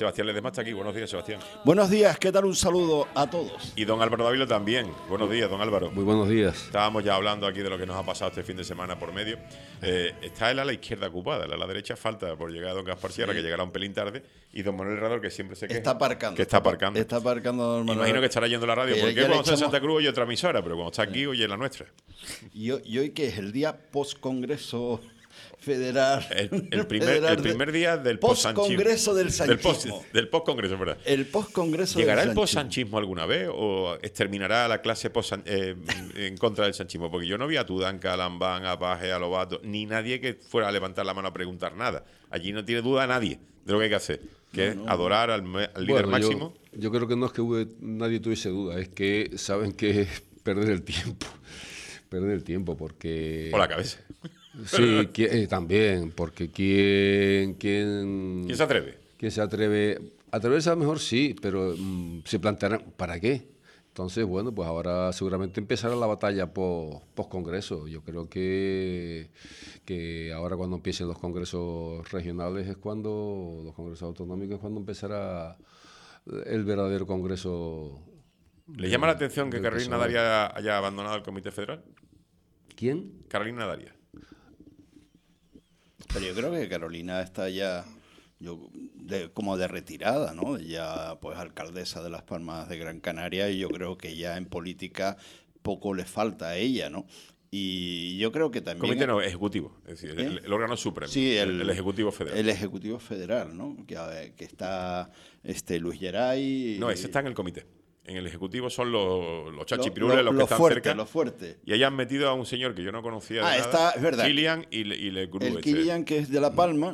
Sebastián Ledesma está aquí. Buenos días, Sebastián. Buenos días, ¿qué tal? Un saludo a todos. Y don Álvaro Dávila también. Buenos días, don Álvaro. Muy buenos días. Estábamos ya hablando aquí de lo que nos ha pasado este fin de semana por medio. Está el ala izquierda ocupada, el ala derecha falta por llegar a don Gaspar Sierra, que llegará un pelín tarde, y don Manuel Herrador, que siempre se queja. Está aparcando. Que está aparcando. Está aparcando don Manuel. Imagino que estará yendo a la radio, porque cuando está en Santa Cruz oye otra emisora, pero cuando está aquí oye la nuestra. Y hoy que es el día post-congreso federal. El primer día del post-congreso del sanchismo. Del post-congreso, ¿verdad? El post-congreso del ¿Llegará el sanchismo. post-sanchismo alguna vez o exterminará la clase en contra del sanchismo? Porque yo no vi a Tudanca, a Lambán, a Paje, a Lobato, ni nadie que fuera a levantar la mano a preguntar nada. Allí no tiene duda nadie de lo que hay que hacer, que es adorar al líder máximo. Yo creo que no es que nadie tuviese duda, es que saben que es perder el tiempo. Perder el tiempo, porque... O la cabeza. Sí, también, porque ¿quién se atreve? ¿Quién se atreve? Atreverse a lo mejor sí, pero se plantearán, ¿para qué? Entonces, bueno, pues ahora seguramente empezará la batalla post-congreso. Yo creo que ahora cuando empiecen los congresos regionales los congresos autonómicos es cuando empezará el verdadero congreso. ¿Le llama la atención que Carolina Daria haya abandonado el Comité Federal? ¿Quién? Carolina Daria. Pero yo creo que Carolina está ya como de retirada, ¿no? Ya pues alcaldesa de Las Palmas de Gran Canaria, y yo creo que ya en política poco le falta a ella, ¿no? Y yo creo que también... Comité no, ejecutivo, es decir, el órgano supremo. Sí, el Ejecutivo Federal. El Ejecutivo Federal, ¿no? Que está Luis Geray... No, ese está en el comité. En el Ejecutivo son los chachipirules, los que están cerca. Los fuertes. Y ahí han metido a un señor que yo no conocía de nada, está, es verdad. Kilian y Le Gru. El Kilian, que es de La Palma,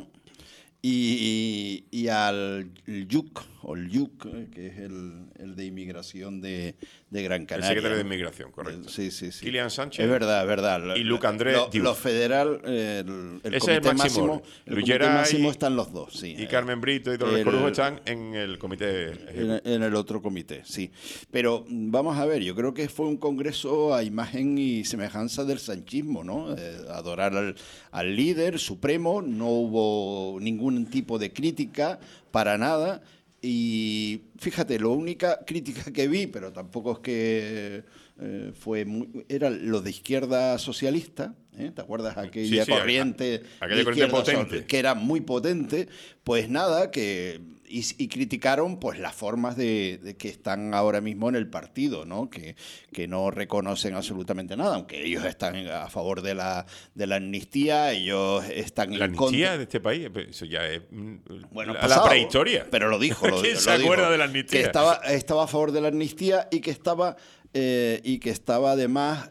y al Yuk, que es el de inmigración de Gran Canaria. El secretario de Inmigración, correcto. Sí. Kilian Sánchez. Es verdad. Y Luc André Diouf. Los federal, el Comité máximo. El comité máximo están los dos, sí. Y Carmen Brito y Dolores Corujo están en el comité. En el otro comité, sí. Pero vamos a ver, yo creo que fue un congreso a imagen y semejanza del sanchismo, ¿no? Adorar al líder supremo, no hubo ningún tipo de crítica para nada. Y fíjate, la única crítica que vi, pero tampoco es que era lo de izquierda socialista, ¿eh? ¿Te acuerdas? Aquella corriente potente, que era muy potente. Pues nada, y criticaron pues las formas de que están ahora mismo en el partido, ¿no? Que no reconocen absolutamente nada, aunque ellos están a favor de la amnistía, ellos están en contra. ¿La amnistía de este país? Eso ya es pasado, la prehistoria. Pero lo dijo. ¿Quién se acuerda de la amnistía? Que estaba a favor de la amnistía y que estaba además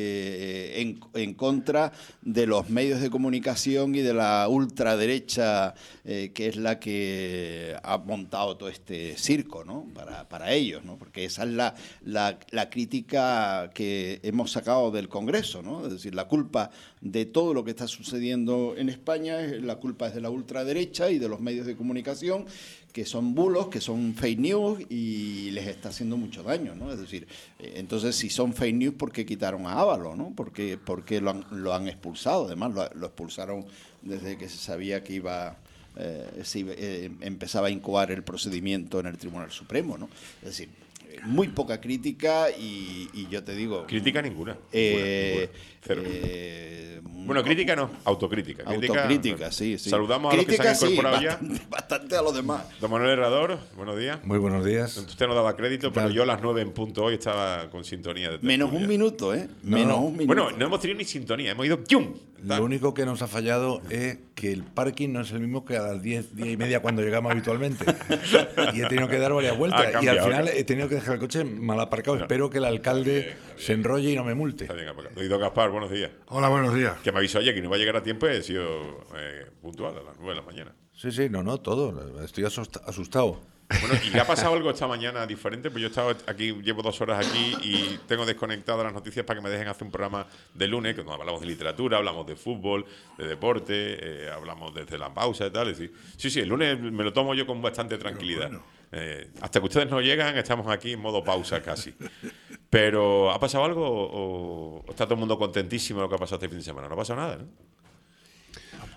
en contra de los medios de comunicación y de la ultraderecha, que es la que ha montado todo este circo, ¿no? Para ellos, ¿no? Porque esa es la crítica que hemos sacado del Congreso, ¿no? Es decir, la culpa de todo lo que está sucediendo en España, la culpa es de la ultraderecha y de los medios de comunicación, que son bulos, que son fake news y les está haciendo mucho daño, ¿no? Es decir, entonces si son fake news, ¿por qué quitaron a Ábalos, ¿no? Porque lo han expulsado, además lo expulsaron desde que se sabía que empezaba a incoar el procedimiento en el Tribunal Supremo, ¿no? Es decir, muy poca crítica y yo te digo... Crítica ninguna. Cero. Bueno, crítica no, autocrítica. Autocrítica, sí. Saludamos a los que se han incorporado ya. Bastante a los demás. Don Manuel Herrador, buenos días. Muy buenos días. Usted no daba crédito, pero yo a las 9 en punto hoy estaba con sintonía. Menos un minuto, ¿eh? No. Menos un minuto. Bueno, no hemos tenido ni sintonía, hemos ido ¡yum! Lo único que nos ha fallado es que el parking no es el mismo que a las 10 y media cuando llegamos habitualmente. Y he tenido que dar varias vueltas. Y al final he tenido que dejar el coche mal aparcado. No. Espero que el alcalde se enrolle y no me multe. Está bien aparcado. Don Gaspar, buenos días. Hola, buenos días. Que me avisó ayer que no iba a llegar a tiempo y he sido puntual a las 9 de la mañana. Sí, no, todo. Estoy asustado. Bueno, ¿y le ha pasado algo esta mañana diferente? Pues yo he estado aquí, llevo 2 horas aquí y tengo desconectado las noticias para que me dejen hacer un programa de lunes, que hablamos de literatura, hablamos de fútbol, de deporte, hablamos desde la pausa y tal. Es decir, sí, el lunes me lo tomo yo con bastante tranquilidad. Bueno. Hasta que ustedes no llegan, estamos aquí en modo pausa casi. Pero, ¿ha pasado algo o está todo el mundo contentísimo de lo que ha pasado este fin de semana? No ha pasado nada, ¿no?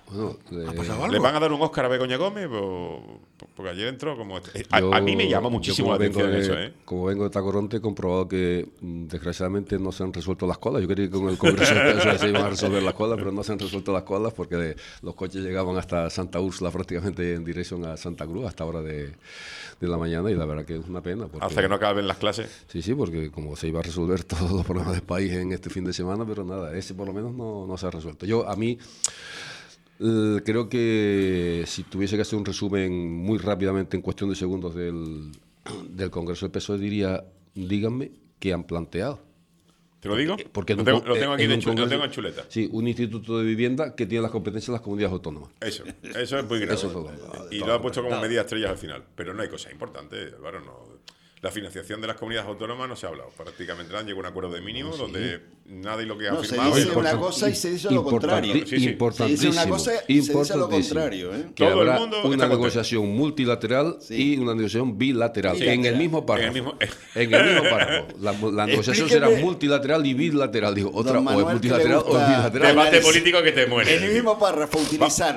Bueno, ¿Ha pasado algo? ¿Le van a dar un Oscar a Begoña Gómez? Porque ayer entró como... A mí me llama muchísimo la atención eso, ¿eh? Como vengo de Tacoronte, he comprobado que desgraciadamente no se han resuelto las colas. Yo creía que con el Congreso de Peso se iban a resolver las colas, pero no se han resuelto las colas porque los coches llegaban hasta Santa Úrsula prácticamente en dirección a Santa Cruz hasta hora de la mañana, y la verdad que es una pena. Hasta que no acaben las clases. Sí, porque como se iba a resolver todos los problemas del país en este fin de semana, pero nada, ese por lo menos no se ha resuelto. A mí creo que si tuviese que hacer un resumen muy rápidamente en cuestión de segundos del Congreso del PSOE, diría, díganme qué han planteado. ¿Te lo digo? Porque lo tengo aquí lo tengo en chuleta. Sí, un instituto de vivienda que tiene las competencias de las comunidades autónomas. Eso es muy grave. Y lo ha puesto como medida estrella al final. Pero no hay cosas importantes, Álvaro, no. La financiación de las comunidades autónomas no se ha hablado. Prácticamente nada, llegó a un acuerdo de mínimo donde nadie lo que ha firmado... Se dice una cosa y se dice lo contrario. Sí. Se dice una cosa y se dice lo contrario. ¿eh? Que habrá una negociación multilateral y una negociación bilateral. En el mismo párrafo. En el mismo párrafo. La negociación será multilateral y bilateral. Digo, otra o es multilateral o es bilateral. Debate político que te muere. En el mismo párrafo utilizar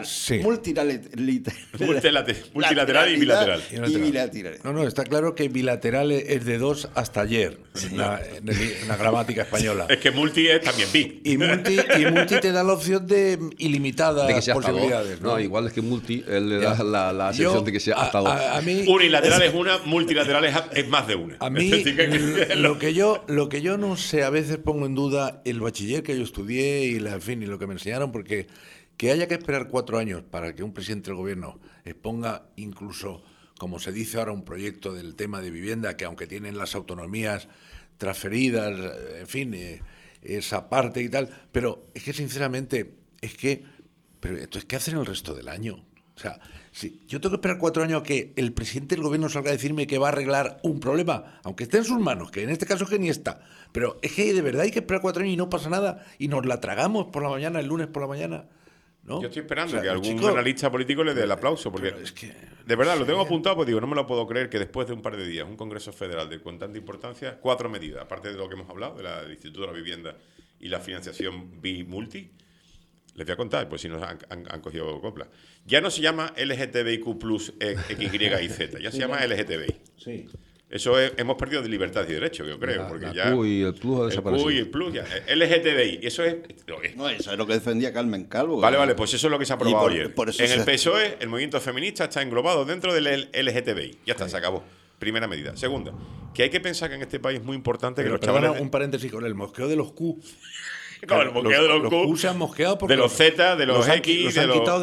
multilateral y bilateral. No, está claro que bilateral es de 2 hasta ayer en la gramática española. Es que multi es también bi. Y multi te da la opción de ilimitadas posibilidades. No, igual es que multi él le da la sección de que sea hasta 2. Unilateral es una, multilateral es más de una. A mí lo que yo no sé, a veces pongo en duda el bachiller que yo estudié y lo que me enseñaron, porque que haya que esperar 4 años para que un presidente del gobierno exponga incluso, como se dice ahora, un proyecto del tema de vivienda, que aunque tienen las autonomías transferidas, en fin, esa parte y tal, pero es que sinceramente, pero entonces, ¿qué hacen el resto del año? O sea, si yo tengo que esperar 4 años a que el presidente del gobierno salga a decirme que va a arreglar un problema, aunque esté en sus manos, que en este caso es que ni está, pero es que de verdad hay que esperar 4 años y no pasa nada, y nos la tragamos por la mañana, el lunes por la mañana. ¿No? Yo estoy esperando que algún analista político le dé el aplauso, porque de verdad lo tengo apuntado, pues digo, no me lo puedo creer que después de un par de días, un Congreso Federal con tanta importancia, 4 medidas, aparte de lo que hemos hablado, del Instituto de la Vivienda y la financiación bi-multi, les voy a contar, pues si nos han cogido copla. Ya no se llama LGTBIQ plus X, Y y Z, ya se llama LGTBI. Sí. Eso hemos perdido de libertad y derecho, yo creo. Porque ya Q y el plus ha desaparecido. El Q y el plus, ya. LGTBI, eso es... No, eso es lo que defendía Carmen Calvo. Vale, pues eso es lo que se ha aprobado ayer. En el se... PSOE, el movimiento feminista está englobado dentro del LGTBI. Ya está, se acabó. Primera medida. Segunda, que hay que pensar que en este país es muy importante que los chavales... Un paréntesis con el mosqueo de los Q. Con el mosqueo de los Q. Se han mosqueado porque de los Z, de los X... Los han quitado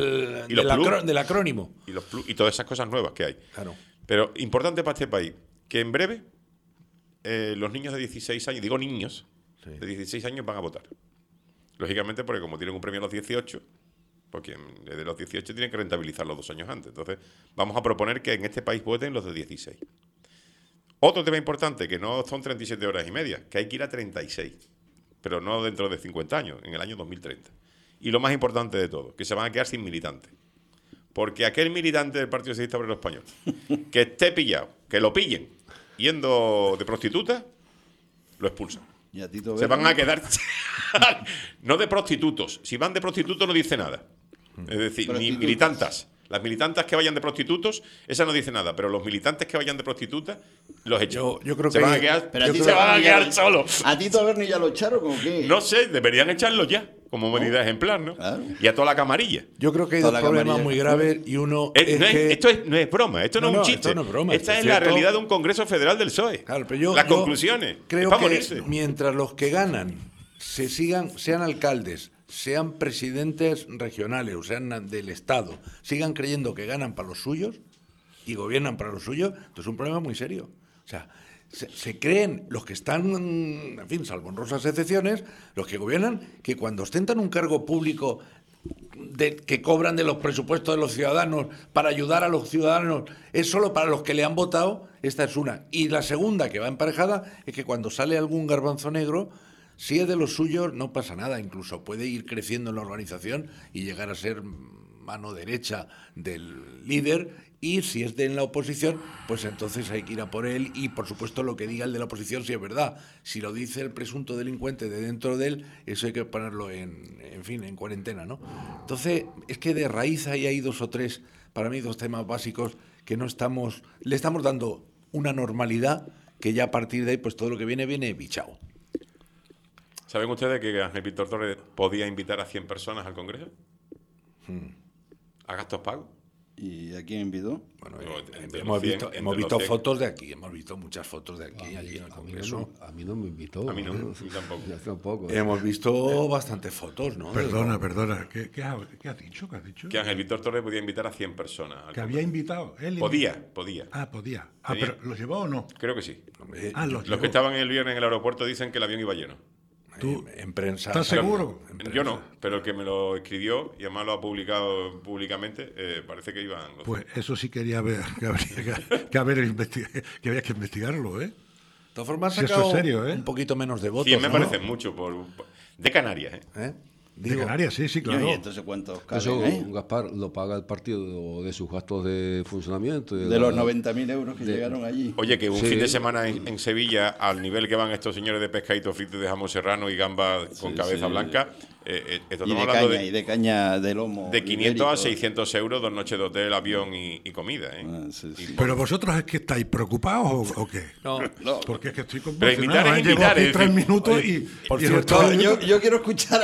del acrónimo. Y todas esas cosas nuevas que hay. Claro. Pero importante para este país, que en breve los niños de 16 años, digo niños, de 16 años van a votar. Lógicamente, porque como tienen un premio a los 18, porque desde los 18 tienen que rentabilizar los 2 años antes. Entonces, vamos a proponer que en este país voten los de 16. Otro tema importante, que no son 37 horas y media, que hay que ir a 36, pero no dentro de 50 años, en el año 2030. Y lo más importante de todo, que se van a quedar sin militantes. Porque aquel militante del Partido Socialista Obrero Español que esté pillado, que lo pillen yendo de prostituta, lo expulsan. ¿Y a Tito se van a quedar no de prostitutos. Si van de prostitutos no dice nada. Es decir, ni militantas. Las militantas que vayan de prostitutos, esa no dice nada, pero los militantes que vayan de prostitutas, los echan. Yo creo se que van a quedar, se van a quedar solos. ¿A Tito Berni ya lo echaron o qué? No sé, deberían echarlo ya, como medida ejemplar, ¿no? Claro. Y a toda la camarilla. Yo creo que hay 2 problemas muy graves y uno esto no es broma, esto no es un chiste. No es broma, esta es la realidad de un Congreso Federal del PSOE. Claro, pero las conclusiones. Creo que mientras los que ganan sean alcaldes, sean presidentes regionales o sean del Estado, sigan creyendo que ganan para los suyos y gobiernan para los suyos, entonces es un problema muy serio. O sea, se creen los que están, en fin, salvo honrosas excepciones, los que gobiernan, que cuando ostentan un cargo público que cobran de los presupuestos de los ciudadanos para ayudar a los ciudadanos, es solo para los que le han votado. Esta es una. Y la segunda, que va emparejada, es que cuando sale algún garbanzo negro, si es de los suyos, no pasa nada, incluso puede ir creciendo en la organización y llegar a ser mano derecha del líder, y si es en la oposición, pues entonces hay que ir a por él, y por supuesto lo que diga el de la oposición si es verdad. Si lo dice el presunto delincuente de dentro de él, eso hay que ponerlo en cuarentena, ¿no? Entonces, es que de raíz ahí hay 2 o 3, para mí 2 temas básicos que le estamos dando una normalidad que ya a partir de ahí, pues todo lo que viene bichado. ¿Saben ustedes que Ángel Víctor Torres podía invitar a 100 personas al Congreso? ¿A gastos pagos? ¿Y a quién invitó? Bueno, hemos visto fotos de aquí, hemos visto muchas fotos de aquí, allí en el Congreso. A mí no me invitó. A mí no, tampoco. Yo tampoco. Hemos visto bastantes fotos, ¿no? Perdona. ¿Qué has dicho? Que Ángel Víctor Torres podía invitar a 100 personas. ¿Que había invitado? ¿Él podía. Ah, podía. Tenía. ¿Pero lo llevó o no? Creo que sí. Los que estaban el viernes en el aeropuerto dicen que el avión iba lleno. ¿Tú en prensa. ¿Estás seguro? Yo no, pero el que me lo escribió y además lo ha publicado públicamente, parece que iban los... Pues eso sí quería ver, que había que investigarlo, ¿eh? De todas formas, si eso es serio, ¿eh? Un poquito menos de votos. 100 me parecen mucho de Canarias, ¿eh? De Canarias, sí, claro. ¿Y entonces cuántos Eso, caben, eh? Gaspar, lo paga el partido de sus gastos de funcionamiento. De los 90.000 euros que llegaron allí. Oye, que un fin de semana en Sevilla, al nivel que van estos señores de pescadito frito de jamón serrano y gamba con cabeza blanca, Y de caña de lomo. De 500 a 600 euros, 2 noches de hotel, avión y comida, ¿eh? Pero vosotros, ¿es que estáis preocupados o qué? No. Porque es que estoy Pero conmocionado. invitar, Llevo aquí 3 minutos y... Por y cierto, yo quiero escuchar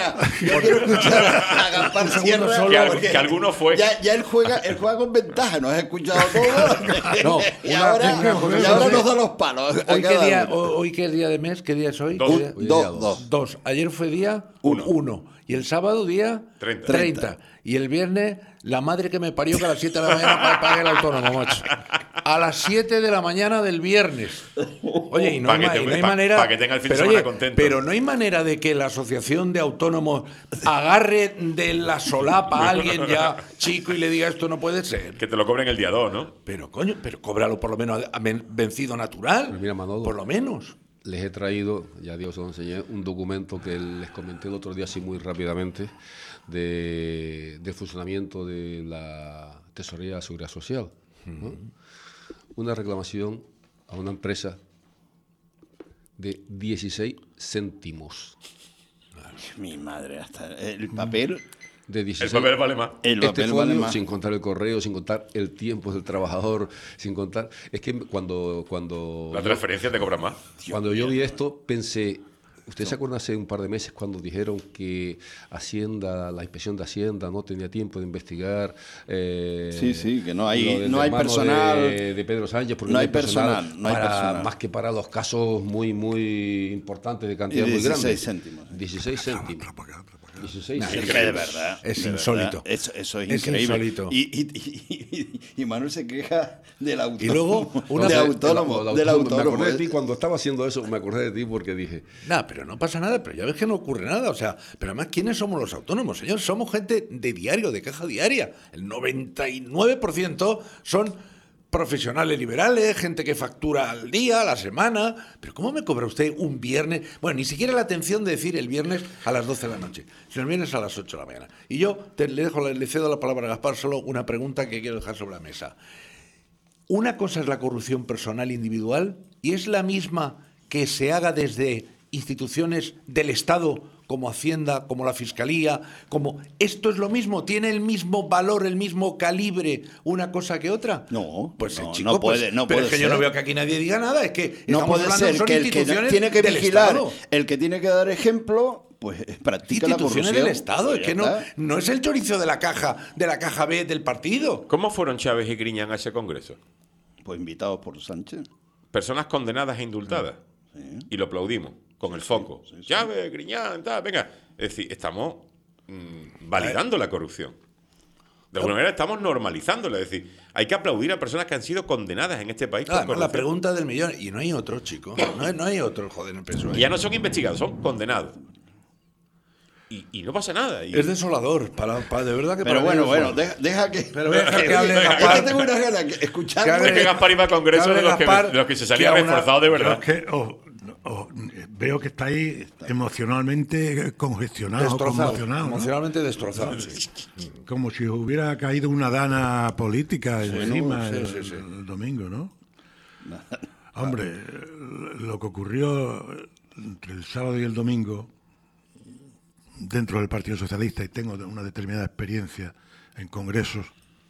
a Gaspar Sierra. Que alguno fue. Ya él juega con ventaja, nos has escuchado todo. No, y ahora nos da los palos. ¿Hoy qué día de mes? ¿Qué día es hoy? 2. Ayer fue día 1. Y el sábado día 30. Y el viernes, la madre que me parió que a las 7 de la mañana pague el autónomo, macho. A las 7 de la mañana del viernes. Oye, y no hay manera... Para que tenga el fin de semana contento. Pero no hay manera de que la Asociación de Autónomos agarre de la solapa a alguien ya chico y le diga esto no puede ser. Que te lo cobren el día 2, ¿no? Pero cóbralo por lo menos a vencido natural. Pues mira, Manolo, por lo menos. Les he traído, ya Dios os lo enseñé, un documento que les comenté el otro día así muy rápidamente de funcionamiento de la Tesorería de Seguridad Social, ¿no? Una reclamación a una empresa de 16 céntimos. Mi madre, hasta el papel... De 16, el papel vale más. Folio, más. Sin contar el correo, sin contar el tiempo del trabajador, sin contar... Es que cuando la transferencia te cobra más. Cuando yo vi esto, pensé... ¿Ustedes se acuerdan hace un par de meses cuando dijeron que la inspección de Hacienda no tenía tiempo de investigar? Sí, que no hay personal. De Pedro Sánchez, porque no hay personal. Más que para los casos muy, muy importantes de cantidad muy grande. 16 céntimos. 16 céntimos. 16 Es que de verdad. Es insólito. Eso es increíble. Insólito. Y Manuel se queja del autónomo. Y luego, del autónomo. Me acordé de ti cuando estaba haciendo eso, me acordé de ti porque dije... Pero no pasa nada, pero ya ves que no ocurre nada. O sea, pero además, ¿quiénes somos los autónomos, señor? Somos gente de diario, de caja diaria. El 99% son profesionales liberales, gente que factura al día, a la semana. Pero ¿cómo me cobra usted un viernes? Bueno, ni siquiera la atención de decir el viernes a las 12 de la noche, sino el viernes a las 8 de la mañana. Y yo le cedo la palabra a Gaspar, solo una pregunta que quiero dejar sobre la mesa. Una cosa es la corrupción personal individual y es la misma que se haga desde instituciones del Estado como Hacienda, como la Fiscalía, como... ¿Esto es lo mismo? ¿Tiene el mismo valor, el mismo calibre una cosa que otra? No, pues no, chico, no puede, pues, no pero puede es que ser. yo no veo que aquí nadie diga nada, es que no puede ser son que el que tiene que vigilar, el que tiene que dar ejemplo, pues practica la corrupción. Instituciones del Estado, pues es que no es el chorizo de la caja B del partido. ¿Cómo fueron Chávez y Griñán a ese congreso? Pues invitados por Sánchez. Personas condenadas e indultadas. Sí. Y lo aplaudimos, con el foco. Sí. Chávez, Griñán, tal, venga. Es decir, estamos validando la corrupción. De alguna manera estamos normalizándola. Es decir, hay que aplaudir a personas que han sido condenadas en este país por corrupción. La pregunta del millón. Y no hay otro, chico. No hay otro, joder, en el PSOE. Y ya no son investigados, son condenados. Y no pasa nada. Es desolador, de verdad que... Pero bueno, deja que... Pero deja que hable Gaspar. Es que tengo unas ganas de escuchar. Es que Gaspar iba a congreso de los que se salía reforzado de verdad. Veo que estáis emocionalmente congestionados, Destrozado, conmocionados, ¿no? emocionalmente destrozado. Sí. Como si hubiera caído una dana política encima sí, el domingo, ¿no? Hombre, lo que ocurrió entre el sábado y el domingo dentro del Partido Socialista, y tengo una determinada experiencia en congresos.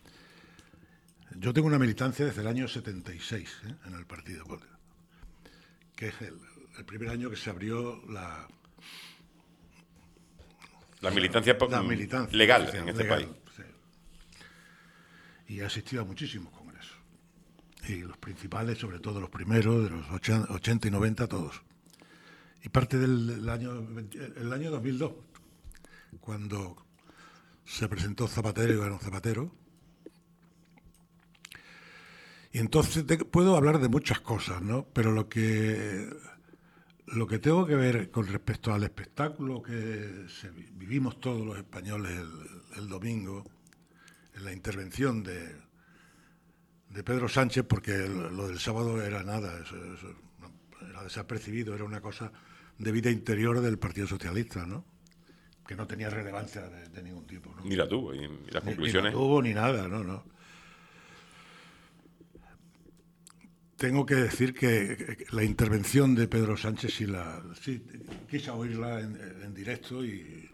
Yo tengo una militancia desde el año 76 en el partido, que es el primer año que se abrió la militancia, militancia legal social, en este legal, país. sí. Y he asistido a muchísimos congresos. Y los principales, sobre todo los primeros, de los 80 y 90, todos. Y parte del año 2002, cuando se presentó Zapatero y ganó Zapatero. Y entonces puedo hablar de muchas cosas, ¿no? Pero lo que tengo que ver con respecto al espectáculo que vivimos todos los españoles el domingo, en la intervención de Pedro Sánchez, porque lo del sábado era nada, eso era desapercibido, era una cosa de vida interior del Partido Socialista, ¿no? Que no tenía relevancia de ningún tipo, ¿no? Ni la tuvo, y las conclusiones. Ni la tuvo ni nada, no. Tengo que decir que la intervención de Pedro Sánchez sí quise oírla en directo, y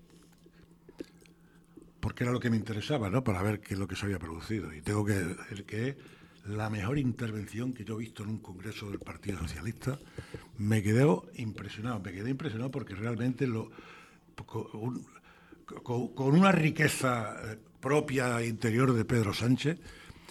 porque era lo que me interesaba, ¿no? Para ver qué es lo que se había producido. Y tengo que decir que la mejor intervención que yo he visto en un congreso del Partido Socialista. Me quedé impresionado porque realmente con una riqueza propia interior de Pedro Sánchez,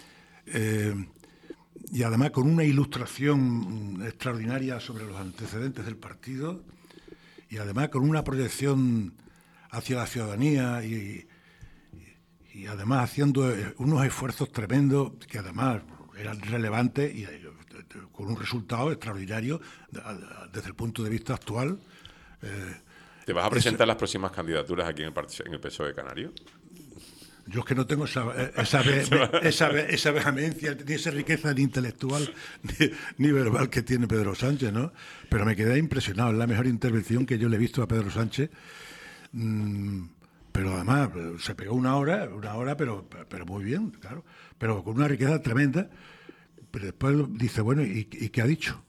y además con una ilustración extraordinaria sobre los antecedentes del partido, y además con una proyección hacia la ciudadanía, y además haciendo unos esfuerzos tremendos que además eran relevantes y con un resultado extraordinario desde el punto de vista actual. ¿Te vas a presentar las próximas candidaturas aquí en el PSOE Canario? Yo es que no tengo esa vehemencia, ni esa riqueza ni intelectual ni verbal que tiene Pedro Sánchez, ¿no? Pero me quedé impresionado. Es la mejor intervención que yo le he visto a Pedro Sánchez. Pero además se pegó una hora, pero muy bien, claro. Pero con una riqueza tremenda. Pero después dice, bueno, ¿y qué ha dicho?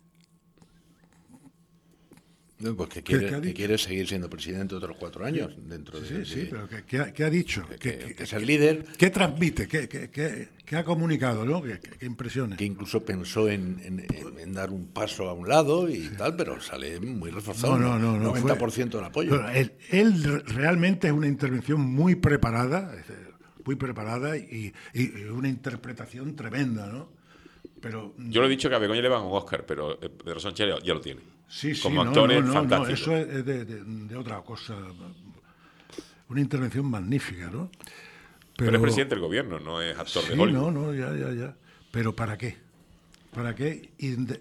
No, pues que quiere seguir siendo presidente otros 4 años dentro de... Sí, pero ¿qué ha dicho? Que es el líder. ¿Qué transmite? ¿Qué ha comunicado, no? ¿Qué impresiones? Que incluso pensó en dar un paso a un lado y tal, pero sale muy reforzado. No. 90% del apoyo. Él realmente es una intervención muy preparada y una interpretación tremenda, ¿no? Pero yo lo he dicho que a Begoña le van un Oscar, pero Pedro Sánchez ya lo tiene. Sí, como actores fantásticos. Eso es de otra cosa. Una intervención magnífica, ¿no? Pero es presidente del gobierno, no es actor de Hollywood. No, ya. ¿Pero para qué? ¿Para qué?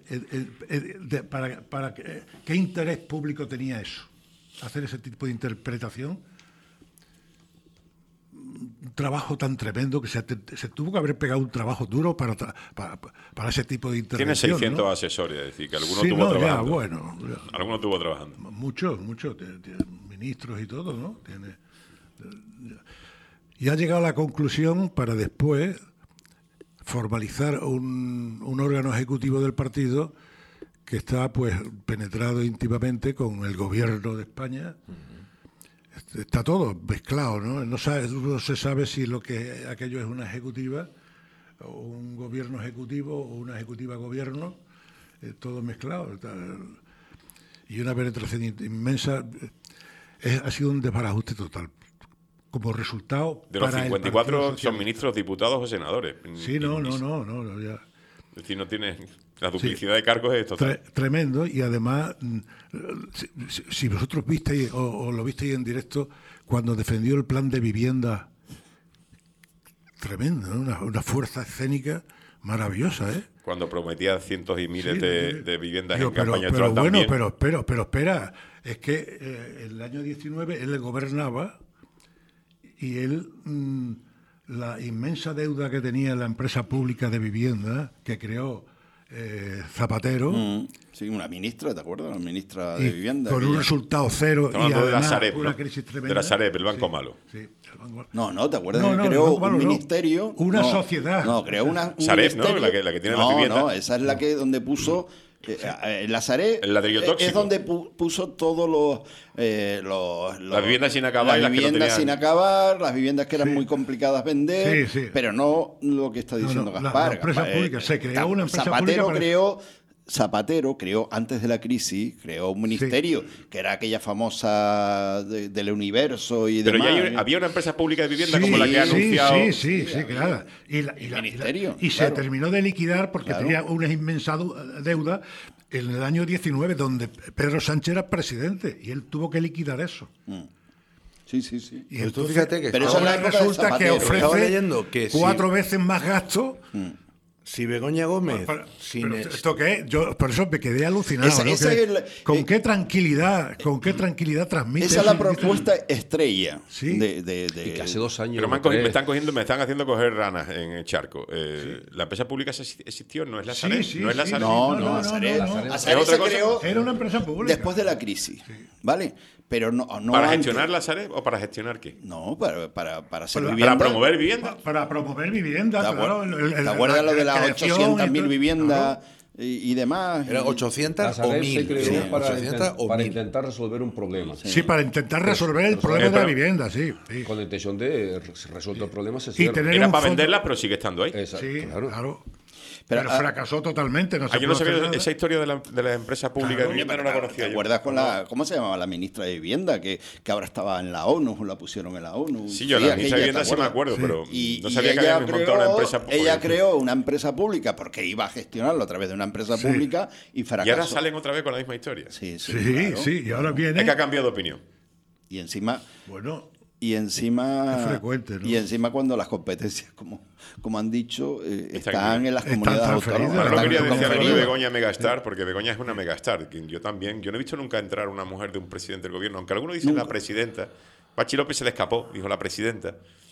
¿Qué interés público tenía eso? Hacer ese tipo de interpretación. Un trabajo tan tremendo que se tuvo que haber pegado un trabajo duro para ese tipo de intervención. Tiene 600 ¿no? asesores, es decir, que alguno tuvo trabajando. Ya. Alguno tuvo trabajando. Muchos, ministros y todo, ¿no? Y ha llegado a la conclusión para después formalizar un órgano ejecutivo del partido que está pues penetrado íntimamente con el gobierno de España. Está todo mezclado, ¿no? No se sabe si aquello es una ejecutiva o un gobierno ejecutivo o una ejecutiva gobierno, todo mezclado. Y una penetración inmensa. Ha sido un desbarajuste total. Como resultado... De los 54 son ministros, diputados o senadores. Sí, no, ya. Es decir, no tiene... La duplicidad de cargos es total. Tremendo, y además, si vosotros visteis o lo visteis en directo, cuando defendió el plan de vivienda, tremendo, ¿no? Una fuerza escénica maravillosa, ¿eh? Cuando prometía cientos y miles de viviendas en campaña electoral también. Bueno, pero espera, es que el año 19 él gobernaba y él... la inmensa deuda que tenía la empresa pública de vivienda que creó Zapatero. Sí, una ministra, ¿te acuerdas? Una ministra de Vivienda. Con un resultado cero y Hablando de la además Sareb, una ¿no? crisis tremenda. De la Sareb, el banco malo. Sí, el banco malo. No, ¿te acuerdas No, que no, creó el banco malo un no. ministerio? Una sociedad. No, creó un Sareb, ¿no? ministerio. La que tiene no, las viviendas. No, esa es la que donde puso... la Sareb El ladrillo tóxico. es donde puso todos los Las viviendas sin acabar y las las que no viviendas tenían. sin acabar, las viviendas que eran muy complicadas vender, Sí, sí. pero no lo que está diciendo la Gaspar. empresa Gaspar, pública, se creó una empresa Zapatero pública para- Zapatero creó, antes de la crisis, creó un ministerio, que era aquella famosa del universo y Pero demás. ya había una empresa pública de vivienda Sí, como la que ha anunciado. Sí, claro. Y ministerio, y se claro. terminó de liquidar porque Claro. tenía una inmensa deuda en el año 19, donde Pedro Sánchez era presidente y él tuvo que liquidar eso. Sí. Y Pues tú entonces, fíjate que Pero eso ahora es la época de resulta que Zapatero. Estaba ofrece leyendo que 4 veces más gasto. si Begoña Gómez... Pero, sin pero ¿esto qué es? Yo por eso me quedé alucinado. Esa- ¿no? esa Que- es la- con qué tranquilidad transmite. Esa es la eso? propuesta estrella. Sí. Y que hace 2 años. Pero me están haciendo coger ranas en el charco. Sí. La empresa pública existió, no es la Sí, Sareb. sí, no es la sí, Sareb. No, la Sareb. Sareb ¿Es otra se cosa? creó Era una empresa pública. después de la crisis, ¿vale? Pero no ¿Para antes. gestionar la Sareb o para gestionar qué? No, para hacer Para vivienda. ¿Para promover vivienda? Para promover vivienda, ¿Te claro. ¿Te acuerdas lo de las creación 800.000 y todo? viviendas y demás? Era La 800 o Sareb 1000. se creó sí, para, 800 o para 1000. intentar resolver un problema. Sí, para intentar resolver el problema de la pero- vivienda, sí. Con la intención de resuelto el problema se Y cierra. tener Era un para fondo- venderla, pero sigue estando ahí. Exacto, Sí, claro. claro. Pero, Pero fracasó totalmente. No se Yo no pudo hacer sabía nada. esa historia de la empresa pública Claro. de vivienda, no la conocía ¿Te yo. acuerdas con ¿cómo se llamaba la ministra de Vivienda? Que ahora estaba en la ONU, la pusieron en la ONU. Sí, yo la ministra de aquella, vivienda ¿te sí me acuerdas? acuerdo, pero Y, no y sabía que ella habían montado una empresa pública. Ella creó una empresa pública porque iba a gestionarlo a través de una empresa pública y fracasó. Y ahora salen otra vez con la misma historia. Sí, Sí, claro. sí. Y ahora viene. Es que ha cambiado de opinión. Y encima... Bueno, Y encima, Es frecuente, ¿no? y encima cuando las competencias, como han dicho, están en las Están comunidades transferidas. autónomas. Ahora no están quería decir algo de transferidas. Begoña Megastar, porque Begoña es una Megastar. Que yo también. Yo no he visto nunca entrar una mujer de un presidente del gobierno, aunque algunos dicen la presidenta. Pachi López se le escapó, dijo la presidenta.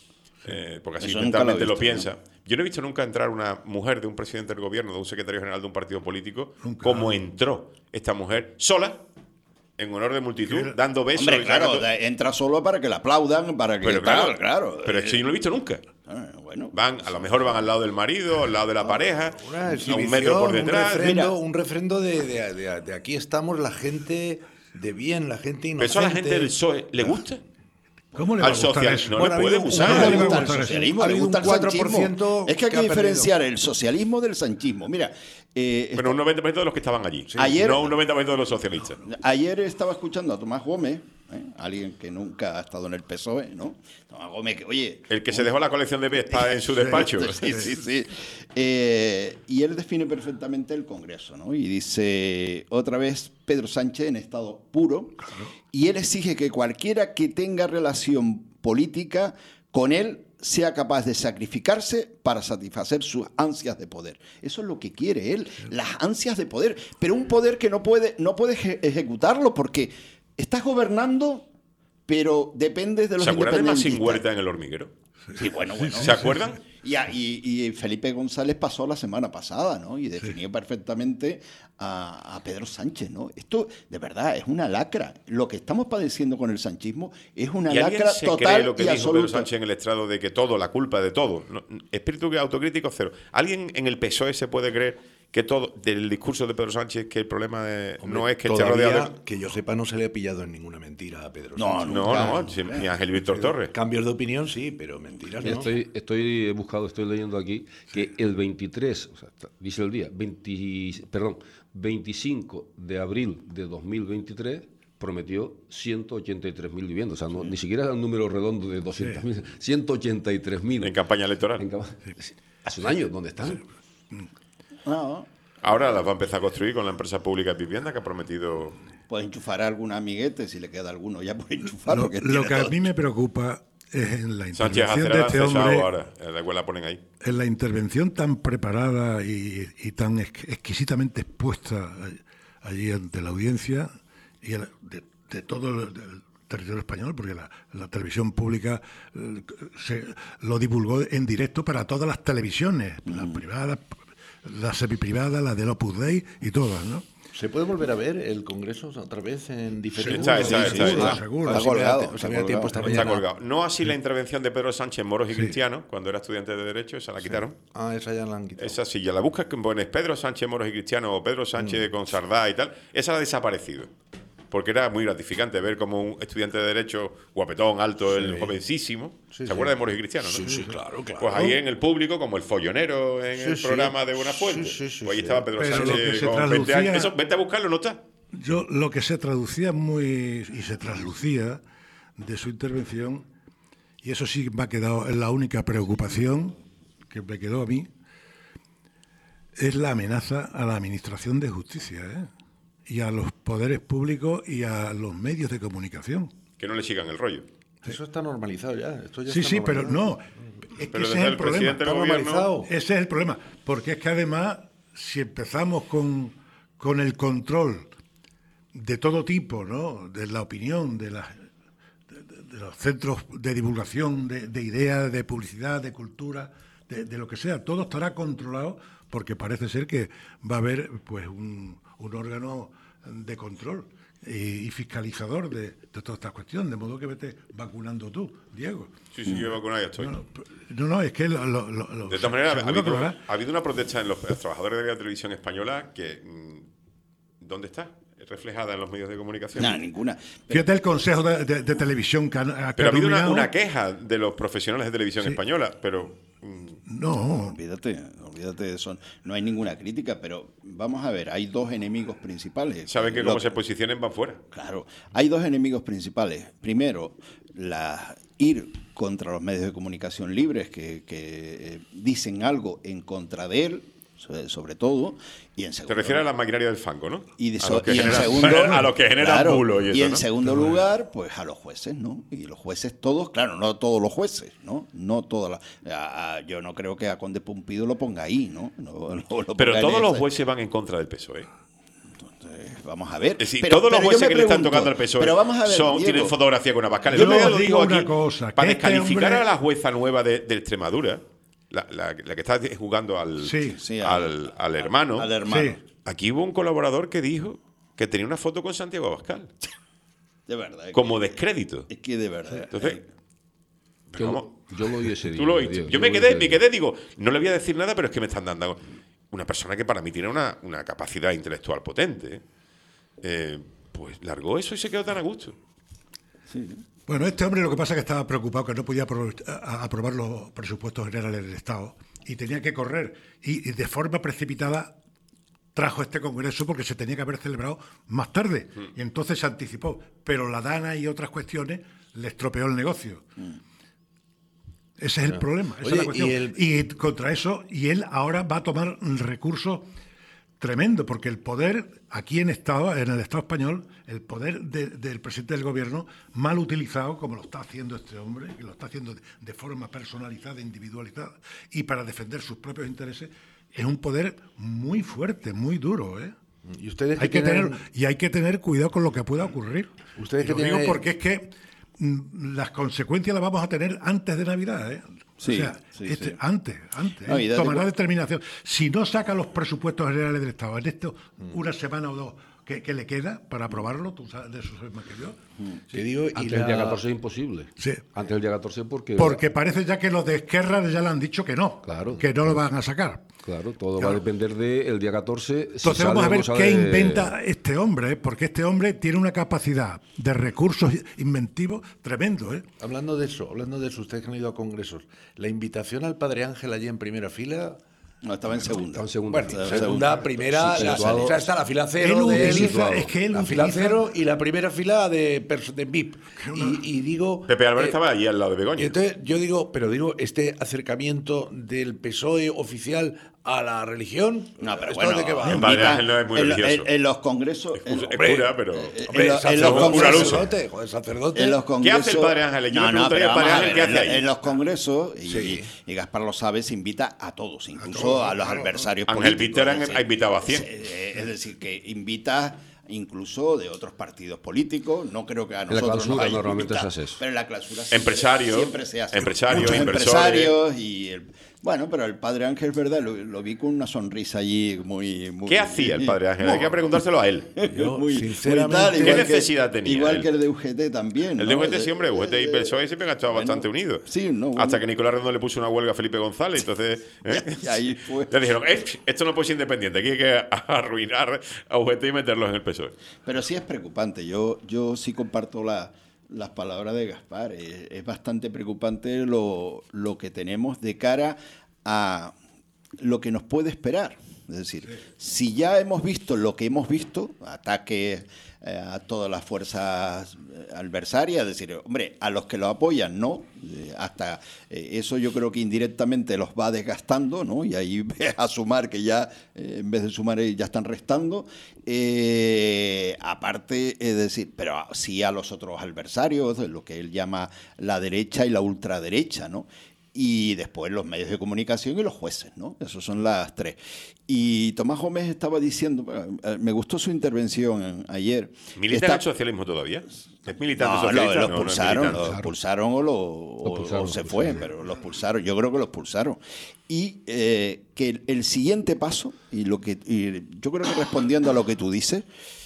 Porque así Eso nunca lo he mentalmente lo visto, piensa. Yo no he visto nunca entrar una mujer de un presidente del gobierno, de un secretario general de un partido político, Nunca. como entró esta mujer sola, en honor de multitud, dando besos. Hombre, y claro, sacando- entra solo para que la aplaudan, para que pero tal, claro, pero es que yo no lo he visto nunca. Bueno, A lo mejor van al lado del marido, al lado de la pareja, Una a exhibición, un metro por detrás. un refrendo de aquí estamos la gente de bien, la gente Pero inocente. eso a la gente del PSOE le gusta. ¿cómo le va Al a gustar social eso? no Bueno, le ha puede habido un- gustar. no le le va a gusta el gustar eso. socialismo, Ha le habido gusta un el sanchismo. 4% Es que hay que que ha perdido. diferenciar el socialismo del sanchismo. Mira, Bueno, un 90% de los que estaban allí. Ayer- No un 90% de los socialistas. ayer estaba escuchando a Tomás Gómez, alguien que nunca ha estado en el PSOE, ¿no? Tomás Gómez, que, oye... El que se dejó la colección de Vespa en su despacho. Sí. Y él define perfectamente el Congreso, ¿no? Y dice, otra vez, Pedro Sánchez en estado puro, y él exige que cualquiera que tenga relación política con él sea capaz de sacrificarse para satisfacer sus ansias de poder. Eso es lo que quiere él, las ansias de poder, pero un poder que no puede ejecutarlo porque estás gobernando, pero dependes de los ¿Se acuerdan de Maxim independentistas. Huerta en El Hormiguero? Sí, bueno. ¿Se acuerdan? Y Felipe González pasó la semana pasada, ¿no? Y definió perfectamente a Pedro Sánchez, ¿no? Esto, de verdad, es una lacra. Lo que estamos padeciendo con el sanchismo es una ¿Y alguien lacra se cree total lo que y dijo Pedro absoluta. Sánchez en el estrado de que todo, la culpa de todo? Espíritu autocrítico cero. ¿Alguien en el PSOE se puede creer que todo, del discurso de Pedro Sánchez, que el problema no es que esté Todavía, rodeado de... que yo sepa, no se le ha pillado en ninguna mentira a Pedro No, Sánchez. No, sí, ni Ángel Víctor Torres. Cambios de opinión, sí, pero mentiras no. Estoy leyendo aquí que el 23, o sea, dice el día, 25 de abril de 2023 prometió 183.000 viviendas. O sea, ni siquiera era un número redondo de 200.000, 183.000. En campaña electoral. Hace un año, ¿dónde están? No, Ahora las va a empezar a construir con la empresa pública de vivienda que ha prometido... puede enchufar a algún amiguete, si le queda alguno, ya puede enchufar. Lo que a mí me preocupa es en la Sánchez intervención de Acerada este cesado hombre, ahora. La cual la ponen ahí. en la intervención tan preparada y tan exquisitamente expuesta allí ante la audiencia y de todo el territorio español, porque la televisión pública lo divulgó en directo para todas las televisiones, las privadas, la semiprivada, la del Opus Dei y todas, ¿no? ¿Se puede volver a ver el Congreso otra vez en diferido? Está seguro. Está colgado. O sea, había tiempo esta Está mañana. colgado. No así la intervención de Pedro Sánchez en Moros y Cristianos, cuando era estudiante de Derecho, esa la quitaron. Ah, esa ya la han quitado. Esa sí, ya la buscas, que pones Pedro Sánchez Moros y Cristianos o Pedro Sánchez con Sardá y tal, esa ha desaparecido. Porque era muy gratificante ver como un estudiante de Derecho, guapetón, alto, el jovencísimo, ¿se acuerda de Moros y Cristianos? ¿no? Sí, claro. Pues ahí en el público, como el follonero en el programa de Buenafuente, pues ahí estaba Pedro Pero lo que Sánchez se con 20 traducía- años. Eso, vete a buscarlo, no está. Yo lo que se traducía y se traslucía de su intervención, y eso sí me ha quedado, es la única preocupación que me quedó a mí, es la amenaza a la administración de justicia, ¿eh? Y a los poderes públicos y a los medios de comunicación. Que no le sigan el rollo. Eso está normalizado ya. Esto ya Sí, está sí, pero normalizado. no, es que Pero ese desde es el el problema. presidente del Está gobierno. normalizado. Ese es el problema, porque es que además, si empezamos con el control de todo tipo, ¿no? De la opinión, de los centros de divulgación, de ideas, de publicidad, de cultura, de lo que sea, todo estará controlado, porque parece ser que va a haber pues un órgano de control y fiscalizador de toda esta cuestión, de modo que vete vacunando tú, Diego. Sí, yo vacunado ya estoy. No, es que De todas maneras, seguro ha habido una protesta en los trabajadores de la televisión española que... ¿Dónde está? Reflejada en los medios de comunicación. No, ninguna. Fíjate el Consejo de Televisión que Pero ha habido nominado. una queja de los profesionales de televisión española, pero... No, Olvídate de eso. No hay ninguna crítica, pero vamos a ver, hay dos enemigos principales. saben que como se posicionen van fuera. Claro, hay dos enemigos principales. Primero, ir contra los medios de comunicación libres que dicen algo en contra de él, sobre todo, y en segundo Te refieres a la maquinaria del fango, ¿no? y a los que en generan, segundo a los que generan claro, bulos y eso, en ¿no? segundo lugar, pues a los jueces, ¿no? Y los jueces todos, claro, no todos los jueces, ¿no? No todas yo no creo que a Conde Pumpido lo ponga ahí, ¿no? Lo Pero ponga todos en los ese. jueces van en contra del PSOE. Vamos a ver. Es decir, Pero- todos los pero yo jueces me que le están pregunto, tocando al PSOE pero vamos a ver, tienen Diego, fotografía con Abascal. yo El otro día os lo digo digo una aquí, cosa, para que este descalificar hombre- a la jueza nueva de Extremadura, la que está jugando al hermano. al hermano. Sí. Aquí hubo un colaborador que dijo que tenía una foto con Santiago Abascal, De verdad. como descrédito. Es que de verdad. Entonces, Yo lo oí ese día. tú lo oíste. Diego, Yo me quedé, digo, no le voy a decir nada, pero es que me están dando una persona que para mí tiene una capacidad intelectual potente. Pues largó eso y se quedó tan a gusto. Bueno, este hombre lo que pasa es que estaba preocupado que no podía aprobar los presupuestos generales del Estado y tenía que correr y de forma precipitada trajo este congreso porque se tenía que haber celebrado más tarde y entonces se anticipó, pero la Dana y otras cuestiones le estropeó el negocio. Ese es el problema, esa es la cuestión. Y contra eso, y él ahora va a tomar recursos tremendo, porque el poder aquí en el Estado español, el poder del presidente del gobierno, mal utilizado, como lo está haciendo este hombre, que lo está haciendo de forma personalizada, individualizada, y para defender sus propios intereses, es un poder muy fuerte, muy duro, ¿eh? Y ustedes Hay que tener cuidado con lo que pueda ocurrir. Ustedes Y lo que digo tienen- porque es que las consecuencias las vamos a tener antes de Navidad, ¿eh? Sí, o sea, sí. antes. No, y date tomará cu- determinación. Si no saca los presupuestos generales del Estado en esto, una semana o dos que le queda para aprobarlo, tú sabes, de eso sabes más que yo. Te digo, y Antes del día 14 es imposible. Sí. Antes del día 14 porque Parece ya que los de Esquerra ya le han dicho que no, Claro. que no lo van a sacar. Claro, todo Claro. va a depender del día 14. si Entonces sale vamos a o ver no sale- qué inventa este hombre, ¿eh? Porque este hombre tiene una capacidad de recursos inventivos tremendo, ¿eh? hablando de eso, ustedes que han ido a congresos, la invitación al Padre Ángel allí en primera fila. No, estaba en segunda. Estaba en segunda. Bueno, Segunda. segunda, primera, Sí, la situado. o sea, está la fila cero Él de utiliza- él, es que él la fila utiliza- cero y la primera fila de VIP. Y digo, Pepe Álvarez estaba allí al lado de y Begoña. entonces yo digo, este acercamiento del PSOE oficial a la religión, No, pero ¿esto bueno, de qué va? El Padre Ángel no es muy religioso. en los congresos. Es Hombre, cura, pero... Hombre, en los cura al uso. sacerdote, joder, sacerdote. En los ¿Qué congresos, hace el Padre Ángel? Yo me preguntaría pero al Padre vamos a Ángel, ¿qué ver, hace ahí? En los congresos, Sí. y Gaspar lo sabe, se invita a todos, incluso a los adversarios Ángel políticos. Víctor es decir, ha invitado a 100. Es decir, que invita incluso de otros partidos políticos. No creo que a En la nosotros clausura nos hayan normalmente invitado, se hace eso. pero en la clausura siempre se hace. Empresarios, Muchos inversores. empresarios y bueno, pero el padre Ángel, verdad, lo vi con una sonrisa allí muy ¿Qué hacía el padre Ángel? Hay que preguntárselo a él. Yo, muy sinceramente, tal, ¿qué igual necesidad tenía Igual él? que el de UGT también. El de UGT siempre, UGT y PSOE siempre han estado bastante unidos. Sí, no, bueno. Hasta que Nicolás Redondo le puso una huelga a Felipe González, entonces Y ahí fue. le dijeron, esto no puede ser independiente, aquí hay que arruinar a UGT y meterlos en el PSOE. Pero sí es preocupante. Yo sí comparto las palabras de Gaspar. Es bastante preocupante lo que tenemos de cara a lo que nos puede esperar. Es decir, si ya hemos visto lo que hemos visto, ataques a todas las fuerzas adversarias, es decir, hombre, a los que lo apoyan, no, hasta eso yo creo que indirectamente los va desgastando, ¿no? Y ahí a sumar que ya, en vez de sumar, ya están restando. Aparte, es decir, pero sí a los otros adversarios, lo que él llama la derecha y la ultraderecha, ¿no? Y después los medios de comunicación y los jueces, ¿no? Esas son las tres. Y Tomás Gómez estaba diciendo, me gustó su intervención ayer. ¿Milita en el socialismo todavía? ¿Es militante socialista? Los No, pulsaron, no es los pulsaron o se fue, pero los pulsaron. Yo creo que los pulsaron. Y que el siguiente paso, y yo creo que respondiendo a lo que tú dices,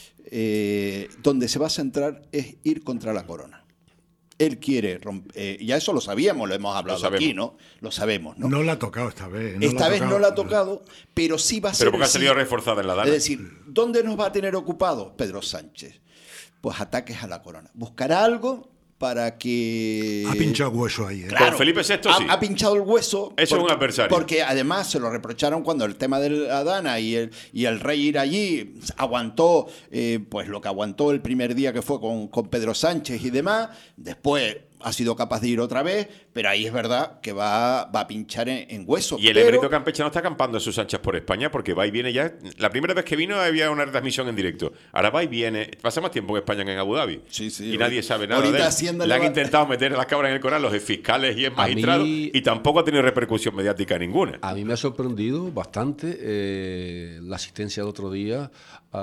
donde se va a centrar es ir contra la corona. Él quiere romper, ya eso lo sabíamos, lo hemos hablado aquí, ¿no? Lo sabemos, ¿no? No la ha tocado esta vez. Esta vez no la ha tocado, pero sí va a ser. Pero porque ha salido reforzada en la Dana. Es decir, ¿dónde nos va a tener ocupados Pedro Sánchez? Pues ataques a la corona. Buscará algo para que... Ha pinchado hueso ahí, ¿eh? Claro, Con Felipe VI sí. Ha pinchado el hueso. Eso es un adversario. Porque además se lo reprocharon cuando el tema de la Dana y el rey ir allí aguantó, pues lo que aguantó el primer día que fue con Pedro Sánchez y demás. Después ha sido capaz de ir otra vez, pero ahí es verdad que va a pinchar en hueso. Y el emérito campechano está acampando en sus anchas por España porque va y viene ya. La primera vez que vino había una retransmisión en directo. Ahora va y viene. Pasa más tiempo en España que en Abu Dhabi. Sí, sí. Y nadie sabe nada de él. Le han intentado meter las cabras en el coral los fiscales y el magistrado y tampoco ha tenido repercusión mediática ninguna. A mí me ha sorprendido bastante la asistencia el otro día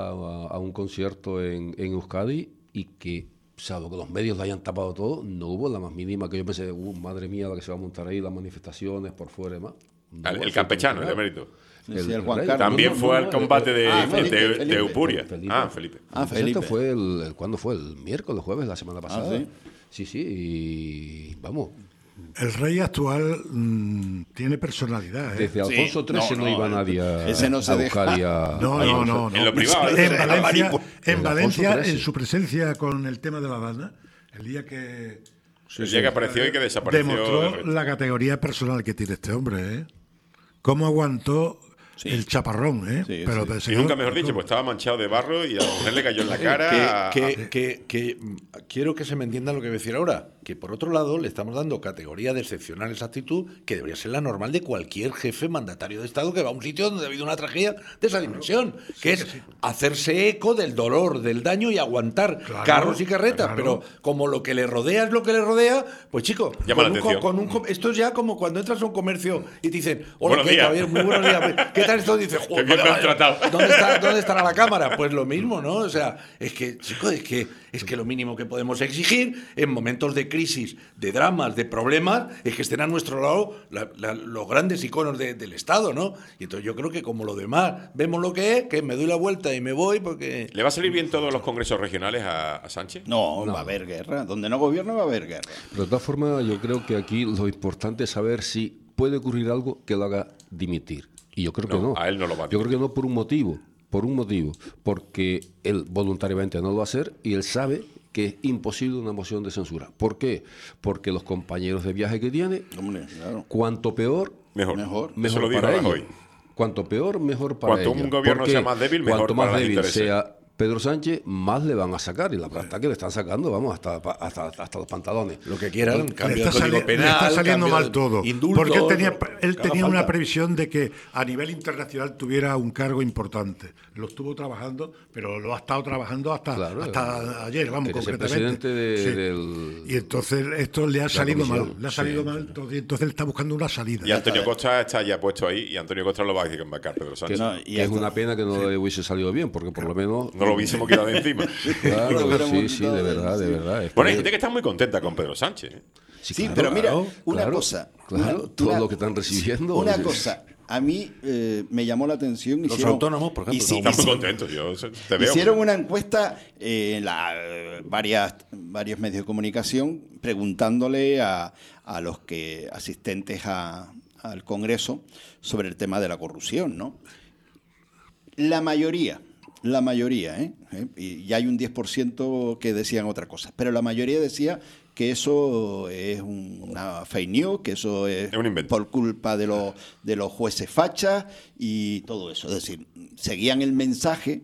a un concierto en Euskadi y que, salvo que los medios lo hayan tapado todo, no hubo la más mínima que yo pensé, madre mía, la que se va a montar ahí, las manifestaciones por fuera y más. No, el campechano, el emérito. El Juan Carlos. También fue al combate de Felipe. Eupuria. Felipe. Felipe. Esto fue ¿cuándo fue? El miércoles, jueves, la semana pasada. ¿sí? Sí, y vamos. El rey actual tiene personalidad, ¿eh? Desde Alfonso XIII no iba nadie a ese no se buscar deja. No. En lo privado. En Valencia, en su presencia con el tema de la Dana, el día que apareció y que desapareció. demostró la categoría personal que tiene este hombre, ¿eh? Cómo aguantó el chaparrón, ¿eh? Sí, pero sí. Y nunca mejor dicho, pues estaba manchado de barro y a la mujer le cayó en la cara. Que quiero que se me entienda lo que voy a decir ahora, que por otro lado le estamos dando categoría de excepcional exactitud que debería ser la normal de cualquier jefe mandatario de Estado que va a un sitio donde ha habido una tragedia de esa dimensión, que es hacerse eco del dolor, del daño y aguantar carros y carretas, pero como lo que le rodea es lo que le rodea, pues chico, llama la atención. esto es ya como cuando entras a un comercio y te dicen, Buenos ¿qué, días. Javier? Muy buenos días. ¿Qué tal esto? Dices, Qué bien me han tratado. ¿Dónde estará la cámara? Pues lo mismo, ¿no? O sea, es que, chico, es que lo mínimo que podemos exigir en momentos de crisis, de dramas, de problemas, es que estén a nuestro lado los grandes iconos del Estado, ¿no? Y entonces yo creo que como lo demás vemos lo que es, que me doy la vuelta y me voy porque... ¿Le va a salir bien todos los congresos regionales a Sánchez? No, va a haber guerra. Donde no gobierna va a haber guerra. Pero de todas formas, yo creo que aquí lo importante es saber si puede ocurrir algo que lo haga dimitir. Y yo creo que no. A él no lo va a Yo creo que no por un motivo, porque él voluntariamente no lo va a hacer y él sabe que es imposible una moción de censura. ¿Por qué? Porque los compañeros de viaje que tiene, Hombre, claro. cuanto peor, Mejor. Eso lo dijo para Rajoy. ellos. Cuanto peor, mejor para Cuanto ellos. un gobierno Porque sea más débil, mejor cuanto para más los débil intereses. sea Pedro Sánchez, más le van a sacar. Y la verdad que le están sacando, vamos, hasta los pantalones. Lo que quieran, Le cambio de está, código penal, le está saliendo cambio mal de todo. indultos, Porque él lo que tenía haga una falta. previsión de que a nivel internacional tuviera un cargo importante. Lo estuvo trabajando, pero lo ha estado trabajando hasta ayer, vamos, Quería ser concretamente. presidente del... Y entonces esto le ha salido comisión. mal. Le ha salido mal, entonces él está buscando una salida. Y Antonio Costa está ya puesto ahí y Antonio Costa lo va a decir que embarcar Pedro Sánchez. No, Que es una pena que no le hubiese salido bien, porque por lo menos No lo hubiésemos quitado de encima. Claro, sí, de verdad. Bueno, hay gente que está muy contenta con Pedro Sánchez. Sí, claro, pero mira, una cosa. Todo lo que están recibiendo. Una cosa. A mí me llamó la atención. Los autónomos, por ejemplo. Están muy contentos. Yo te veo. Hicieron una encuesta en varios medios de comunicación preguntándole a los asistentes al Congreso sobre el tema de la corrupción, ¿no? La mayoría, y hay un 10% que decían otra cosa, pero la mayoría decía que eso es una fake news, que eso es un invento por culpa de los jueces fachas y todo eso. Es decir, seguían el mensaje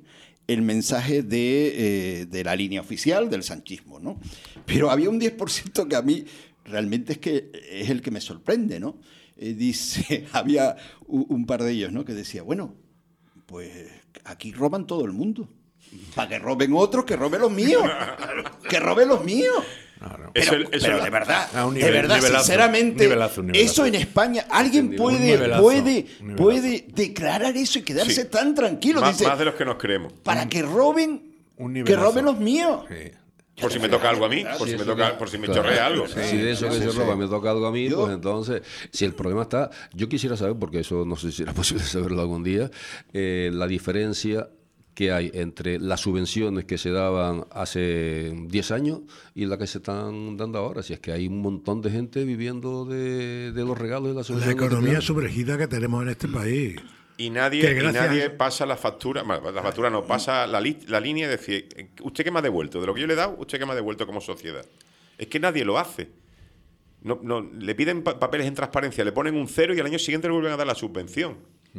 de la línea oficial del sanchismo, ¿no? Pero había un 10% que a mí realmente es el que me sorprende, ¿no? Dice, había un par de ellos, ¿no? Que decía, bueno, pues aquí roban todo el mundo. Para que roben otros, que roben los míos. Que roben los míos. Pero de verdad, sinceramente, eso en España, alguien puede declarar eso y quedarse tan tranquilo. Más de los que nos creemos. Para que roben los míos. Sí. Por si me toca algo a mí, por si me chorrea algo. Si de eso que se roba me toca algo a mí, pues entonces, si el problema está, yo quisiera saber, porque eso no sé si era posible saberlo algún día, la diferencia que hay entre las subvenciones que se daban hace 10 años y las que se están dando ahora. Si es que hay un montón de gente viviendo de los regalos de las subvenciones. La economía sumergida que tenemos en este país. Y nadie pasa la factura, la factura no, pasa la línea de decir, ¿usted qué me ha devuelto? De lo que yo le he dado, ¿usted qué me ha devuelto como sociedad? Es que nadie lo hace. No, le piden papeles en transparencia, le ponen un 0 y al año siguiente le vuelven a dar la subvención.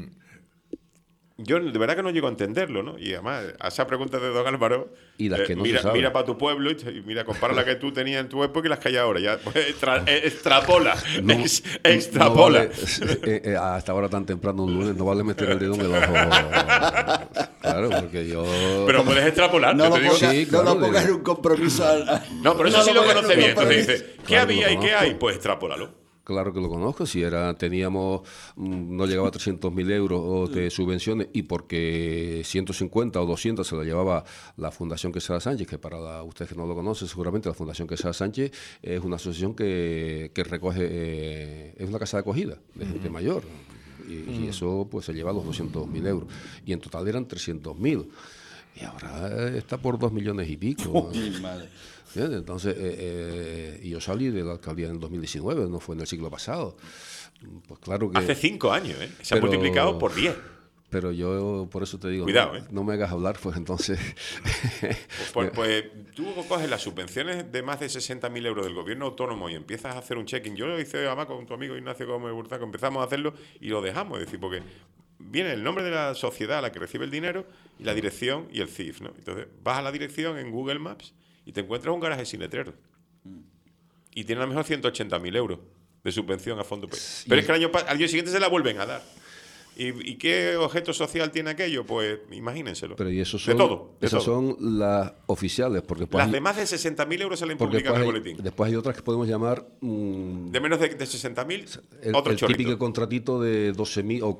Yo de verdad que no llego a entenderlo, ¿no? Y además, a esa pregunta de don Álvaro, y las que no se saben. Mira para tu pueblo y mira, compara la que tú tenías en tu época y las que hay ahora. Ya, pues, extrapola. Extrapola. Hasta ahora tan temprano un lunes no vale meter el dedo en el ojo. Claro, porque yo... Pero puedes extrapolar. No lo pongas en un compromiso. No, pero eso sí lo conoce bien. Entonces dice, ¿qué había y qué hay? Pues extrapólalo. Claro que lo conozco, si teníamos, no llegaba a 300.000 euros de subvenciones y porque 150 o 200 se la llevaba la Fundación Quesada Sánchez, que para ustedes que no lo conocen, seguramente la Fundación Quesada Sánchez es una asociación que recoge, es una casa de acogida de gente mayor y eso pues se lleva los 200.000 euros y en total eran 300.000 y ahora está por 2 millones y pico. Madre. Entonces, y yo salí de la alcaldía en el 2019, no fue en el siglo pasado. Pues claro que... Hace 5 años, ¿eh? Se ha multiplicado por 10. Pero yo, por eso te digo, cuidado, no me hagas hablar, pues entonces... pues tú coges las subvenciones de más de 60.000 euros del gobierno autónomo y empiezas a hacer un checking. Yo lo hice además con tu amigo Ignacio Gómez Burtaco, empezamos a hacerlo y lo dejamos, es decir, porque viene el nombre de la sociedad a la que recibe el dinero y la dirección y el CIF, ¿no? Entonces vas a la dirección en Google Maps y te encuentras un garaje sin letrero. Y tiene a lo mejor 180.000 euros de subvención a fondo. Pero es que al año siguiente se la vuelven a dar. ¿Y qué objeto social tiene aquello? Pues imagínenselo. Pero y esos son, esas son las oficiales. Porque las de más de 60.000 euros salen publicadas en el boletín. Después hay otras que podemos llamar... de menos de 60.000, el típico contratito de 12.000 o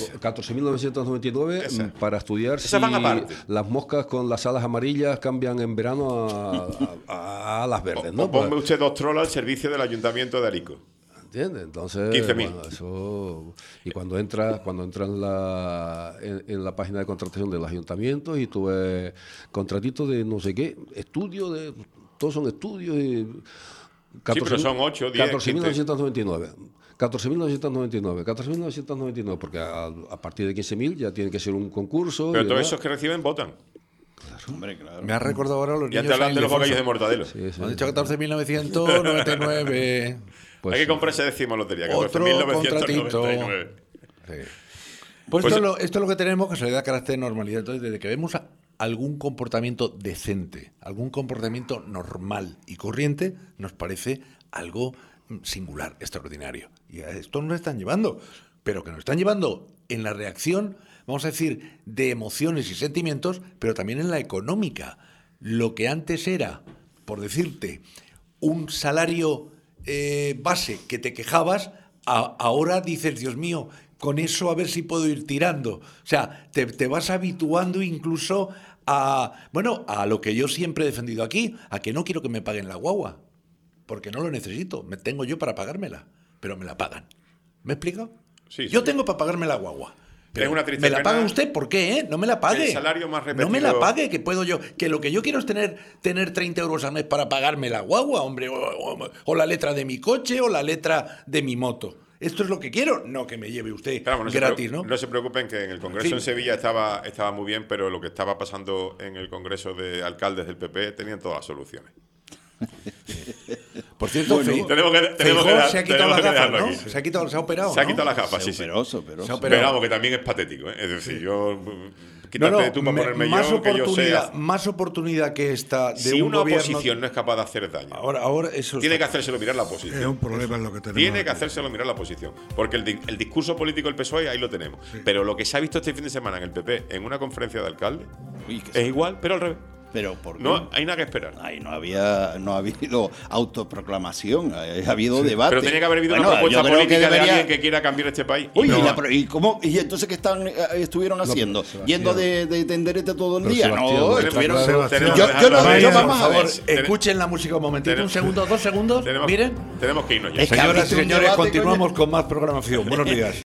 14.999 para estudiar si las moscas con las alas amarillas cambian en verano a las verdes, ¿no? Ponme usted 2 trolas al servicio del Ayuntamiento de Arico. ¿Entiendes? Entonces, 15.000. Eso, y cuando entras en la página de contratación de los ayuntamientos y tú ves contratitos de no sé qué, todos son estudios y 14, sí, pero son 8, 10, 14.999. 14.999, porque a partir de 15.000 ya tiene que ser un concurso. Pero todos esos que reciben votan. Claro. Hombre, claro. Me has recordado ahora los niños. Ya te hablan de los bocadillos de mortadelo. Sí. Han dicho 14.999. Pues hay que comprarse décima lotería, 14.999. Sí. Pues esto es lo que tenemos, que se le da carácter de normalidad. Entonces, desde que vemos algún comportamiento decente, algún comportamiento normal y corriente, nos parece algo singular, extraordinario. Y a esto nos están llevando, pero que nos están llevando en la reacción, vamos a decir, de emociones y sentimientos, pero también en la económica. Lo que antes era, por decirte, un salario base que te quejabas, ahora dices, Dios mío, con eso a ver si puedo ir tirando. O sea, te vas habituando incluso a lo que yo siempre he defendido aquí, a que no quiero que me paguen la guagua, porque no lo necesito, me tengo yo para pagármela, pero me la pagan. ¿Me he explicado? Sí, yo tengo para pagarme la guagua. Es una triste ¿Me la pena paga usted? ¿Por qué? No me la pague. el salario más repetido... No me la pague, que puedo yo. Que lo que yo quiero es tener 30 euros al mes para pagarme la guagua, hombre. O la letra de mi coche o la letra de mi moto. Esto es lo que quiero. No que me lleve usted gratis, ¿no? No se preocupen, que en el Congreso en Sevilla estaba muy bien, pero lo que estaba pasando en el Congreso de alcaldes del PP tenían todas las soluciones. Por cierto, Feijóo se ha quitado las gafas, ¿no? Se ha operado. Se ha quitado las gafas, sí. Pero vamos, que también es patético, ¿eh? Es decir, yo... Quítate tú para ponerme yo, que yo sea... Más oportunidad que esta de si un una gobierno... oposición no es capaz de hacer daño, ahora eso tiene que hacérselo mirar la oposición. Es un problema en lo que tenemos. Tiene que hacérselo mirar la oposición. Porque el discurso político del PSOE ahí lo tenemos. Sí. Pero lo que se ha visto este fin de semana en el PP, en una conferencia de alcaldes, es igual, pero al revés. Pero ¿por qué? No hay nada que esperar. Ahí no ha habido autoproclamación, ha habido debate. Pero tenía que haber habido una propuesta política de alguien que quiera cambiar este país. Oye, ¿y entonces qué estuvieron haciendo? ¿Yendo de tenderete todo el día? No, estuvieron... Por favor, escuchen la música un momentito, un segundo, 2 segundos. Miren. Tenemos que irnos ya. Señoras y señores, continuamos con más programación. Buenos días.